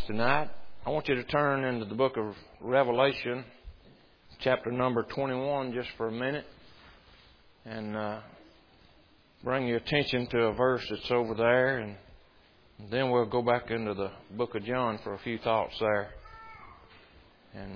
tonight. I want you to turn into the book of Revelation, chapter number 21, just for a minute, and bring your attention to a verse that's over there, and then we'll go back into the book of John for a few thoughts there and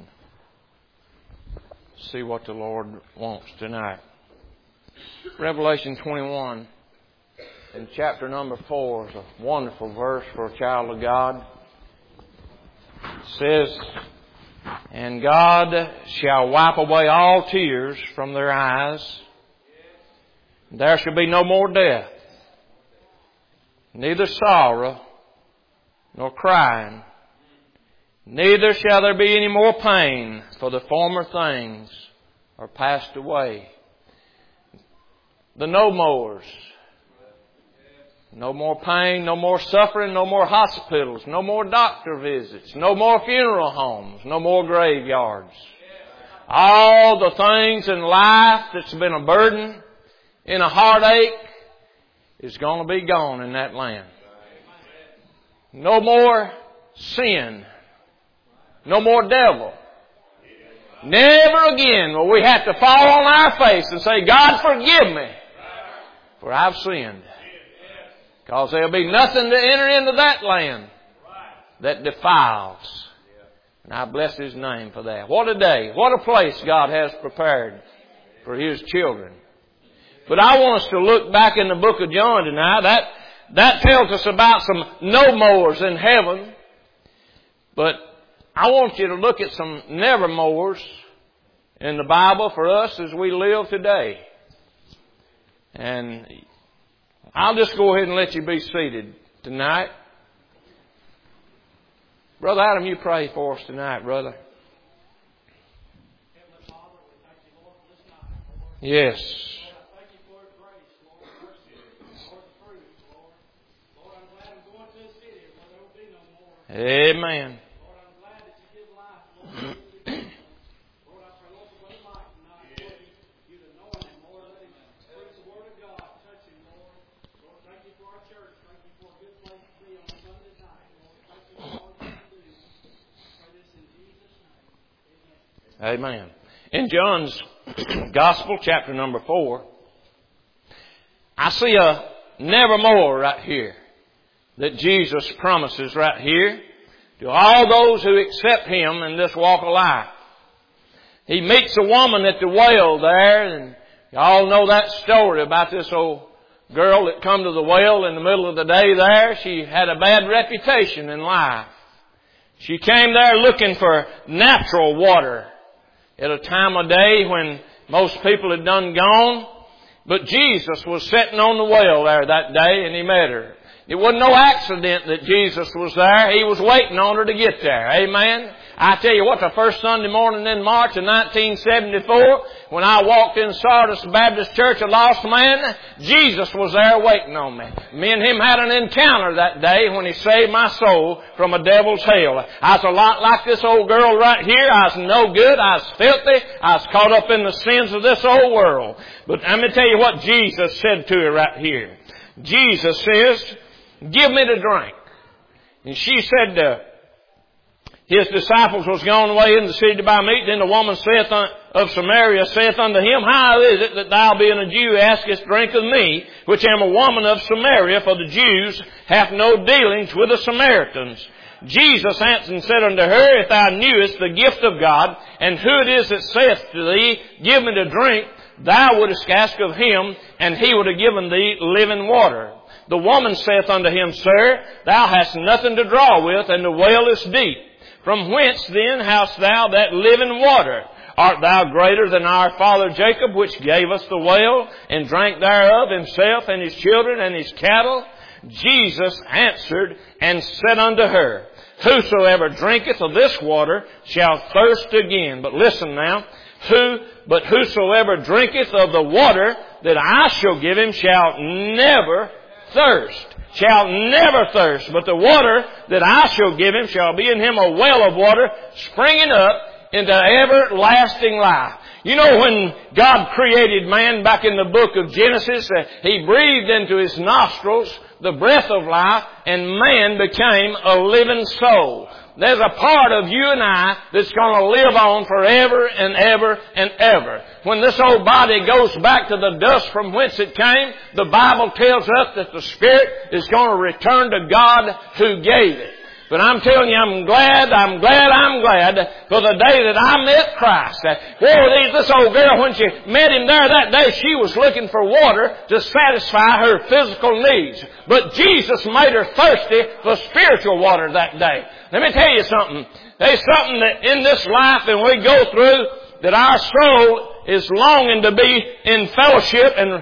see what the Lord wants tonight. Revelation 21 and chapter number 4 is a wonderful verse for a child of God. It says, "And God shall wipe away all tears from their eyes. There shall be no more death, neither sorrow nor crying. Neither shall there be any more pain, for the former things are passed away." The no mores. No more pain, no more suffering, no more hospitals, no more doctor visits, no more funeral homes, no more graveyards. All the things in life that's been a burden and a heartache is going to be gone in that land. No more sin. No more devil. Never again will we have to fall on our face and say, "God, forgive me, for I've sinned." Because there'll be nothing to enter into that land that defiles. And I bless His name for that. What a day. What a place God has prepared for His children. But I want us to look back in the book of John tonight. That tells us about some no mores in heaven. But I want you to look at some nevermores in the Bible for us as we live today. And I'll just go ahead and let you be seated tonight. Brother Adam, you pray for us tonight, brother. Yes. Amen. Amen. In John's Gospel, chapter number 4, I see a nevermore right here that Jesus promises right here to all those who accept Him in this walk of life. He meets a woman at the well there, and you all know that story about this old girl that come to the well in the middle of the day there. She had a bad reputation in life. She came there looking for natural water at a time of day when most people had done gone. But Jesus was sitting on the well there that day, and He met her. It wasn't no accident that Jesus was there. He was waiting on her to get there. Amen. I tell you what, the first Sunday morning in March of 1974, when I walked in Sardis Baptist Church, a lost man, Jesus was there waiting on me. Me and Him had an encounter that day when He saved my soul from a devil's hell. I was a lot like this old girl right here. I was no good. I was filthy. I was caught up in the sins of this old world. But let me tell you what Jesus said to her right here. Jesus says, "Give me to drink." And she said, His disciples was gone away in the city to buy meat. Then the woman of Samaria saith unto Him, "How is it that thou, being a Jew, askest drink of me, which am a woman of Samaria? For the Jews have no dealings with the Samaritans." Jesus answered and said unto her, "If thou knewest the gift of God, and who it is that saith to thee, Give me to drink, thou wouldest ask of Him, and He would have given thee living water. The woman saith unto Him, Sir, thou hast nothing to draw with, and the well is deep. From whence then hast thou that living water? Art thou greater than our father Jacob, which gave us the well, and drank thereof himself, and his children, and his cattle?" Jesus answered and said unto her, "Whosoever drinketh of this water shall thirst again." But listen now. But whosoever drinketh of the water that I shall give him shall never thirst. Shall never thirst. But the water that I shall give him shall be in him a well of water springing up into everlasting life. You know, when God created man back in the book of Genesis, He breathed into his nostrils the breath of life, and man became a living soul. There's a part of you and I that's going to live on forever and ever and ever. When this old body goes back to the dust from whence it came, the Bible tells us that the Spirit is going to return to God who gave it. But I'm telling you, I'm glad for the day that I met Christ. This old girl, when she met Him there that day, she was looking for water to satisfy her physical needs. But Jesus made her thirsty for spiritual water that day. Let me tell you something. There's something that in this life and we go through that our soul is longing to be in fellowship and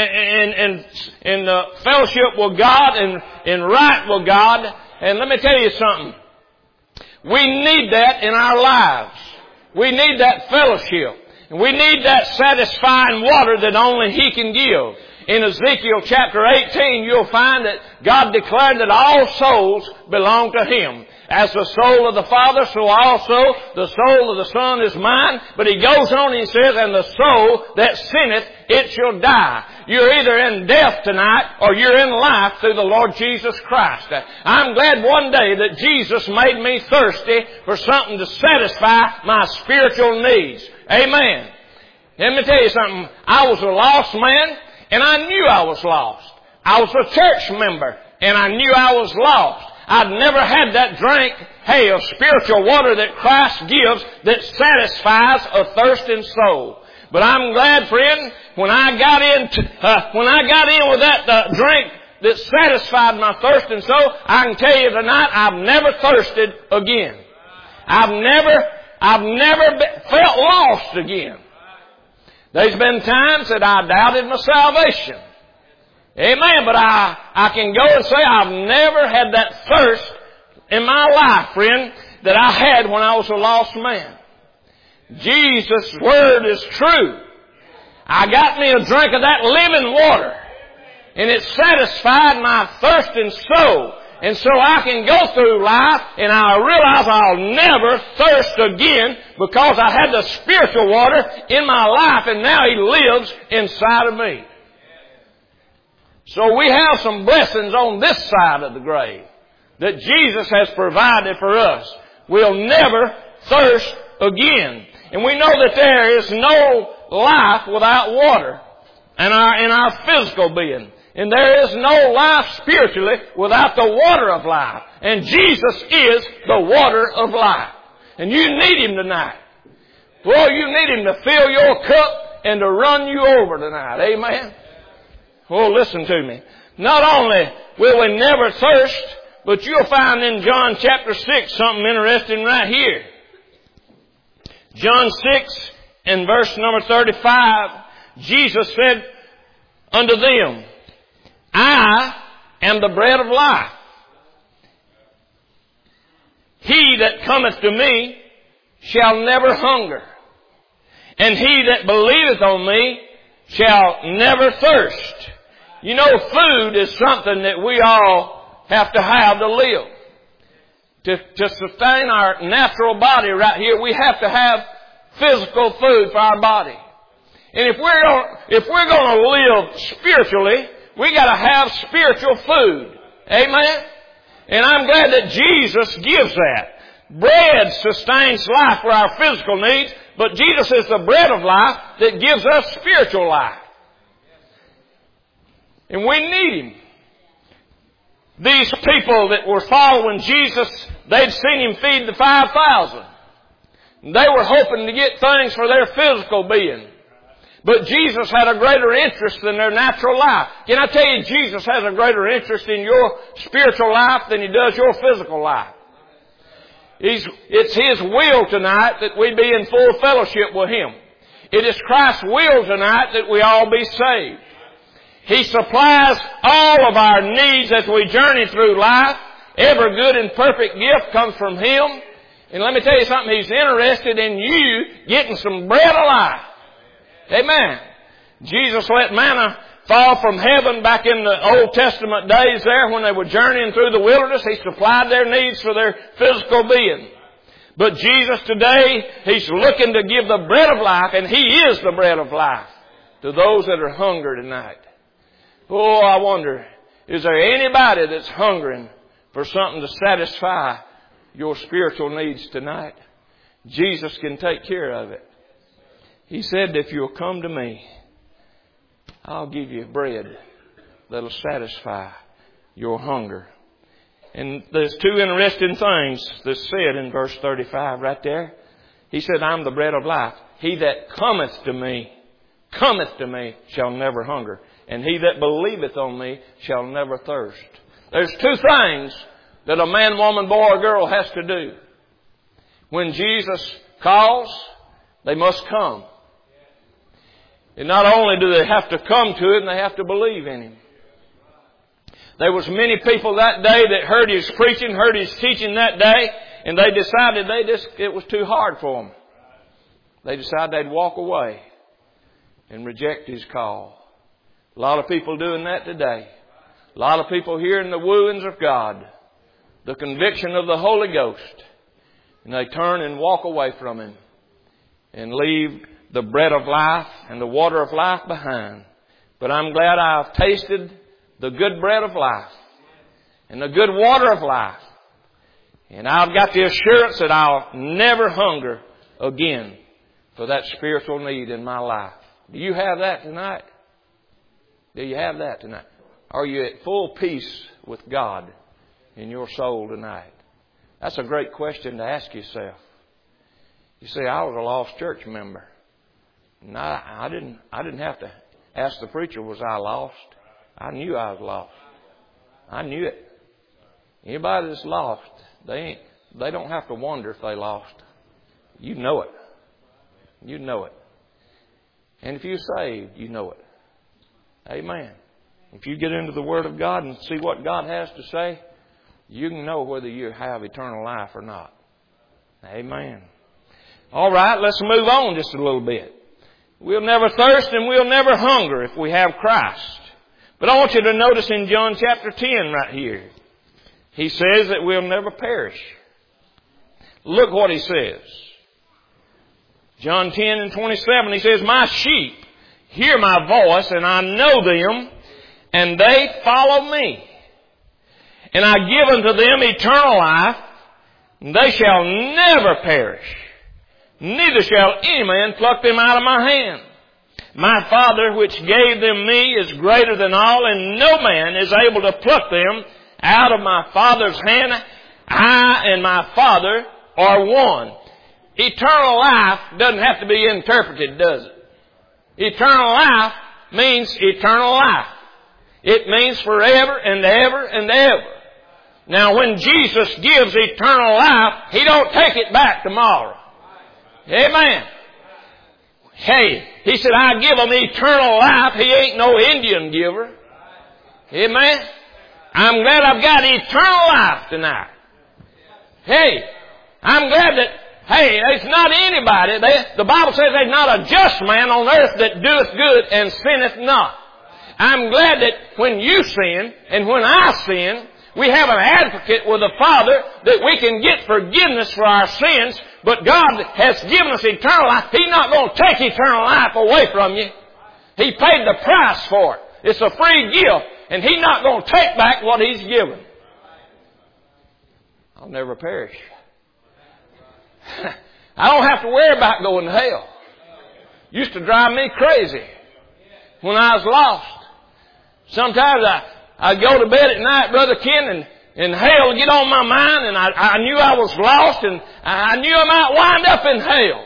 in fellowship with God and in right with God. And let me tell you something. We need that in our lives. We need that fellowship. And we need that satisfying water that only He can give. In Ezekiel chapter 18, you'll find that God declared that all souls belong to Him. As the soul of the Father, so also the soul of the Son is mine. But He goes on and He says, and the soul that sinneth, it shall die. You're either in death tonight or you're in life through the Lord Jesus Christ. I'm glad one day that Jesus made me thirsty for something to satisfy my spiritual needs. Amen. Let me tell you something. I was a lost man and I knew I was lost. I was a church member and I knew I was lost. I'd never had that drink, of spiritual water that Christ gives that satisfies a thirsting soul. But I'm glad, friend, when I got in with that drink that satisfied my thirsting soul, I can tell you tonight, I've never thirsted again. I've never felt lost again. There's been times that I doubted my salvation. Amen. But I can go and say I've never had that thirst in my life, friend, that I had when I was a lost man. Jesus' Word is true. I got me a drink of that living water, and it satisfied my thirsting soul. And so I can go through life and I realize I'll never thirst again because I had the spiritual water in my life and now He lives inside of me. So we have some blessings on this side of the grave that Jesus has provided for us. We'll never thirst again. And we know that there is no life without water in our physical being. And there is no life spiritually without the water of life. And Jesus is the water of life. And you need Him tonight. Well, you need Him to fill your cup and to run you over tonight. Amen? Oh, listen to me. Not only will we never thirst, but you'll find in John chapter 6 something interesting right here. John 6 and verse number 35, Jesus said unto them, I am the bread of life. He that cometh to me shall never hunger, and he that believeth on me shall never thirst. You know, food is something that we all have to live. To sustain our natural body right here, we have to have physical food for our body. And if we're going to live spiritually, we got to have spiritual food. Amen? And I'm glad that Jesus gives that. Bread sustains life for our physical needs, but Jesus is the bread of life that gives us spiritual life. And we need Him. These people that were following Jesus, they'd seen Him feed the 5,000. They were hoping to get things for their physical being. But Jesus had a greater interest in their natural life. Can I tell you, Jesus has a greater interest in your spiritual life than He does your physical life. It's His will tonight that we be in full fellowship with Him. It is Christ's will tonight that we all be saved. He supplies all of our needs as we journey through life. Every good and perfect gift comes from Him. And let me tell you something, He's interested in you getting some bread of life. Amen. Jesus let manna fall from heaven back in the Old Testament days there when they were journeying through the wilderness. He supplied their needs for their physical being. But Jesus today, He's looking to give the bread of life, and He is the bread of life to those that are hungry tonight. Oh, I wonder, is there anybody that's hungering for something to satisfy your spiritual needs tonight, Jesus can take care of it. He said, if you'll come to me, I'll give you bread that'll satisfy your hunger. And there's two interesting things that's said in verse 35 right there. He said, I'm the bread of life. He that cometh to me, shall never hunger. And he that believeth on me shall never thirst. There's two things that a man, woman, boy, or girl has to do. When Jesus calls, they must come. And not only do they have to come to Him, they have to believe in Him. There was many people that day that heard His preaching, heard His teaching that day, and they decided it was too hard for them. They decided they'd walk away and reject His call. A lot of people doing that today. A lot of people hearing the wooings of God, the conviction of the Holy Ghost, and they turn and walk away from Him and leave the bread of life and the water of life behind. But I'm glad I've tasted the good bread of life and the good water of life. And I've got the assurance that I'll never hunger again for that spiritual need in my life. Do you have that tonight? Do you have that tonight? Are you at full peace with God in your soul tonight? That's a great question to ask yourself. You say, I was a lost church member. No, I didn't have to ask the preacher, was I lost? I knew I was lost. I knew it. Anybody that's lost, they don't have to wonder if they lost. You know it. You know it. And if you're saved, you know it. Amen. If you get into the Word of God and see what God has to say, you can know whether you have eternal life or not. Amen. All right, let's move on just a little bit. We'll never thirst and we'll never hunger if we have Christ. But I want you to notice in John chapter 10 right here, He says that we'll never perish. Look what He says. John 10 and 27, He says, my sheep hear my voice, and I know them, and they follow me. And I give unto them eternal life, and they shall never perish. Neither shall any man pluck them out of my hand. My Father which gave them me is greater than all, and no man is able to pluck them out of my Father's hand. I and my Father are one. Eternal life doesn't have to be interpreted, does it? Eternal life means eternal life. It means forever and ever and ever. Now when Jesus gives eternal life, He don't take it back tomorrow. Amen. Hey, He said, I give them eternal life. He ain't no Indian giver. Amen. I'm glad I've got eternal life tonight. Hey, I'm glad that, hey, it's not anybody. The Bible says there's not a just man on earth that doeth good and sinneth not. I'm glad that when you sin and when I sin, we have an advocate with the Father that we can get forgiveness for our sins. But God has given us eternal life. He's not going to take eternal life away from you. He paid the price for it. It's a free gift. And He's not going to take back what He's given. I'll never perish. I don't have to worry about going to hell. Used to drive me crazy when I was lost. Sometimes I'd go to bed at night, Brother Ken, and hell would get on my mind, and I knew I was lost, and I knew I might wind up in hell.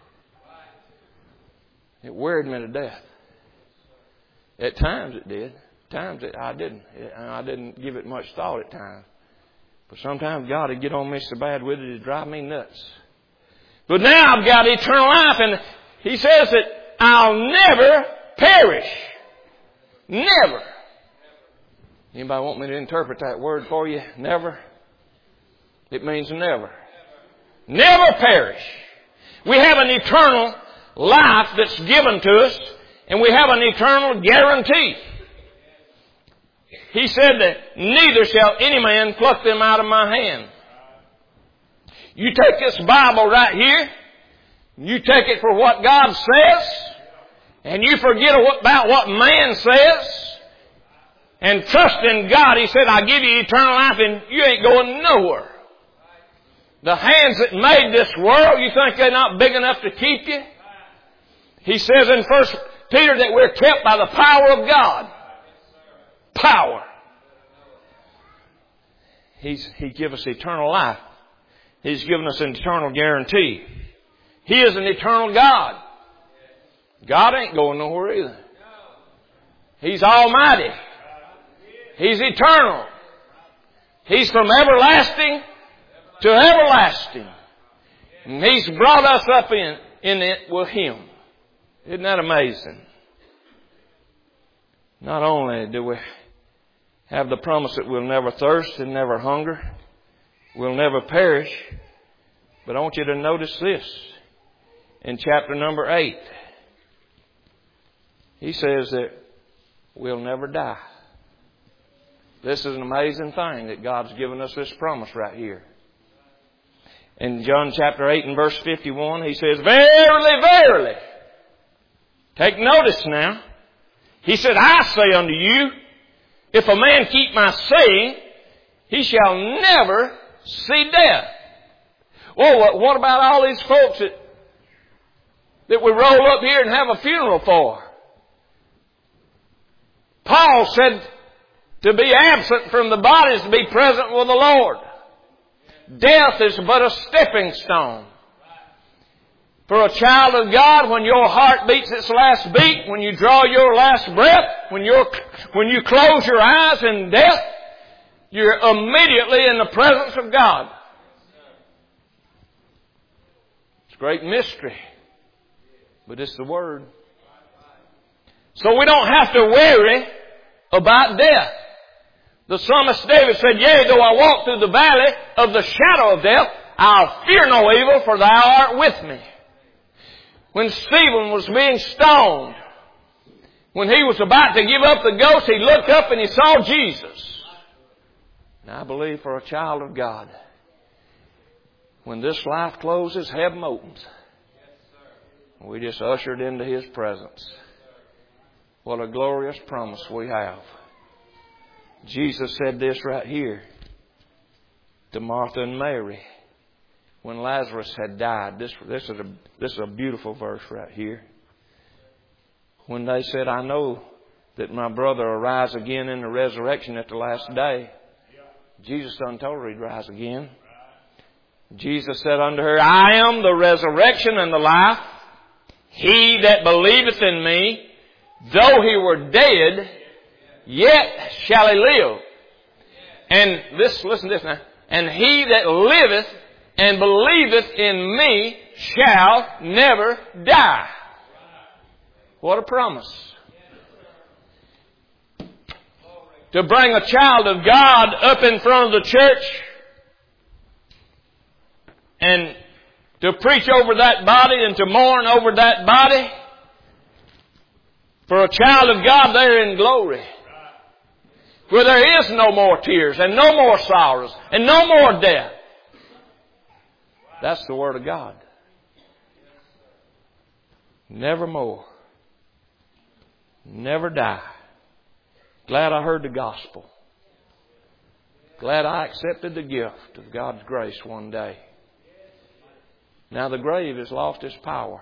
It worried me to death. At times it did. At times I didn't. I didn't give it much thought at times. But sometimes God would get on me so bad with it, it'd drive me nuts. But now I've got eternal life, and He says that I'll never perish. Never. Anybody want me to interpret that word for you? Never? It means never. Never perish. We have an eternal life that's given to us, and we have an eternal guarantee. He said that neither shall any man pluck them out of my hand. You take this Bible right here, you take it for what God says, and you forget about what man says, and trust in God. He said, I give you eternal life, and you ain't going nowhere. The hands that made this world, you think they're not big enough to keep you? He says in 1 Peter that we're kept by the power of God. Power. He gives us eternal life. He's given us an eternal guarantee. He is an eternal God. God ain't going nowhere either. He's almighty. He's eternal. He's from everlasting to everlasting. And He's brought us up in it with Him. Isn't that amazing? Not only do we have the promise that we'll never thirst and never hunger, we'll never perish, but I want you to notice this. In chapter number 8, He says that we'll never die. This is an amazing thing that God's given us this promise right here. In John chapter 8 and verse 51, He says, Verily, verily. Take notice now. He said, I say unto you, if a man keep my saying, he shall never see death. Well, what about all these folks that we roll up here and have a funeral for? Paul said to be absent from the body is to be present with the Lord. Death is but a stepping stone. For a child of God, when your heart beats its last beat, when you draw your last breath, when you close your eyes in death, you're immediately in the presence of God. It's a great mystery, but it's the Word. So we don't have to worry about death. The psalmist David said, Yea, though I walk through the valley of the shadow of death, I'll fear no evil, for Thou art with me. When Stephen was being stoned, when he was about to give up the ghost, he looked up and he saw Jesus. And I believe for a child of God, when this life closes, heaven opens. We just ushered into His presence. What a glorious promise we have. Jesus said this right here to Martha and Mary when Lazarus had died. This is a beautiful verse right here. When they said, I know that my brother will rise again in the resurrection at the last day. Jesus done told her He'd rise again. Jesus said unto her, I am the resurrection and the life. He that believeth in me, though he were dead, yet shall he live. And listen to this now. And he that liveth and believeth in me shall never die. What a promise. To bring a child of God up in front of the church and to preach over that body and to mourn over that body. For a child of God, they're in glory. Where there is no more tears and no more sorrows and no more death. That's the Word of God. Never more. Never die. Glad I heard the gospel. Glad I accepted the gift of God's grace one day. Now the grave has lost its power.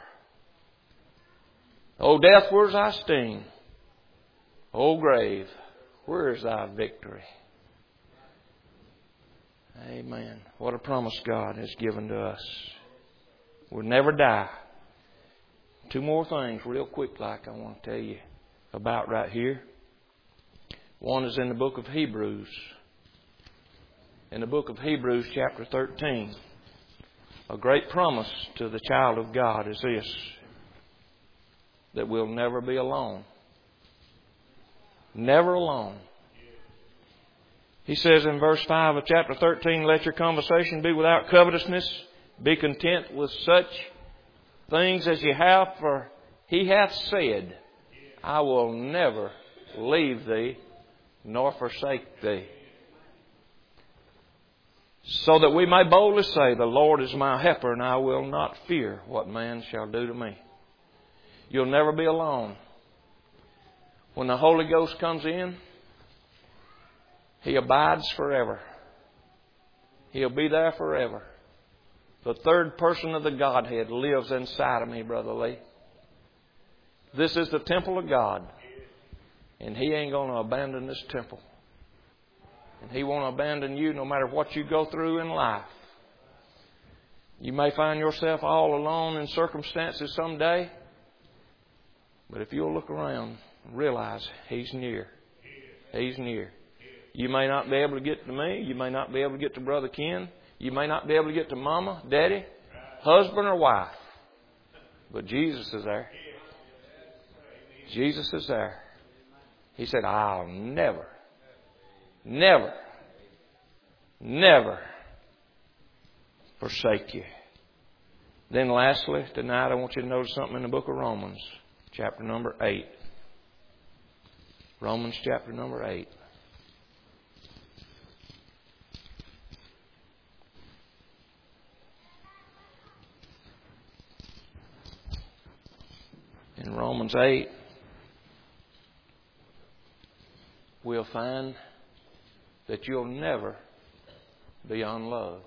O death, where's thy sting? O grave, where is thy victory? Amen. What a promise God has given to us. We'll never die. Two more things real quick like I want to tell you about right here. One is in the book of Hebrews. In the book of Hebrews chapter 13. A great promise to the child of God is this. That we'll never be alone. Never alone. He says in verse 5 of chapter 13, let your conversation be without covetousness. Be content with such things as you have, for He hath said, I will never leave thee nor forsake thee. So that we may boldly say, the Lord is my helper, and I will not fear what man shall do to me. You'll never be alone. When the Holy Ghost comes in, He abides forever. He'll be there forever. The third person of the Godhead lives inside of me, Brother Lee. This is the temple of God. And He ain't going to abandon this temple. And He won't abandon you no matter what you go through in life. You may find yourself all alone in circumstances someday. But if you'll look around and realize He's near. He's near. You may not be able to get to me. You may not be able to get to Brother Ken. You may not be able to get to Mama, Daddy, husband or wife. But Jesus is there. Jesus is there. He said, I'll never, never, never forsake you. Then lastly, tonight I want you to notice something in the book of Romans, chapter number 8. Romans chapter number 8. In Romans 8, we'll find that you'll never be unloved.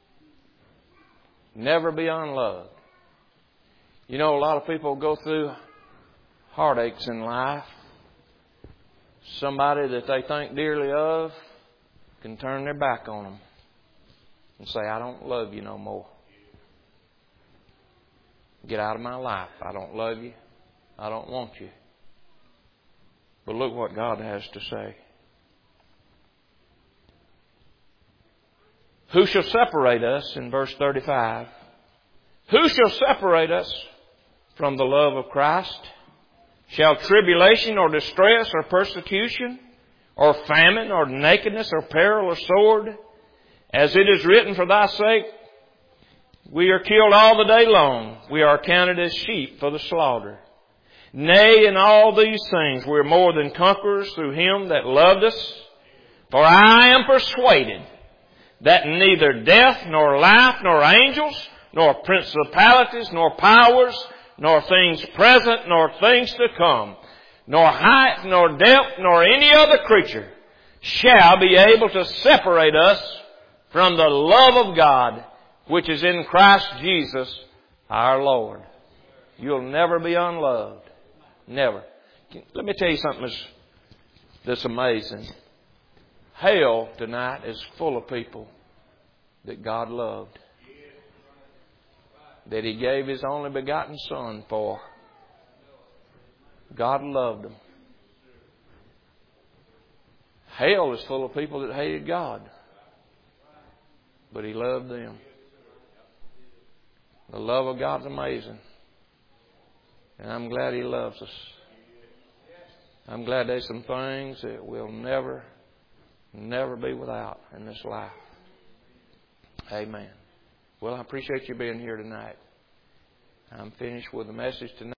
Never be unloved. You know, a lot of people go through heartaches in life. Somebody that they think dearly of can turn their back on them and say, I don't love you no more. Get out of my life. I don't love you. I don't want you. But look what God has to say. Who shall separate us, in verse 35, who shall separate us from the love of Christ? Shall tribulation or distress or persecution or famine or nakedness or peril or sword? As it is written, for thy sake we are killed all the day long. We are counted as sheep for the slaughter. Nay, in all these things we are more than conquerors through Him that loved us. For I am persuaded that neither death, nor life, nor angels, nor principalities, nor powers, nor things present, nor things to come, nor height, nor depth, nor any other creature shall be able to separate us from the love of God, which is in Christ Jesus our Lord. You'll never be unloved. Never. Let me tell you something that's amazing. Hell tonight is full of people that God loved. That He gave His only begotten Son for. God loved them. Hell is full of people that hated God. But He loved them. The love of God's amazing. And I'm glad He loves us. I'm glad there's some things that we'll never be without in this life. Amen. Well, I appreciate you being here tonight. I'm finished with the message tonight.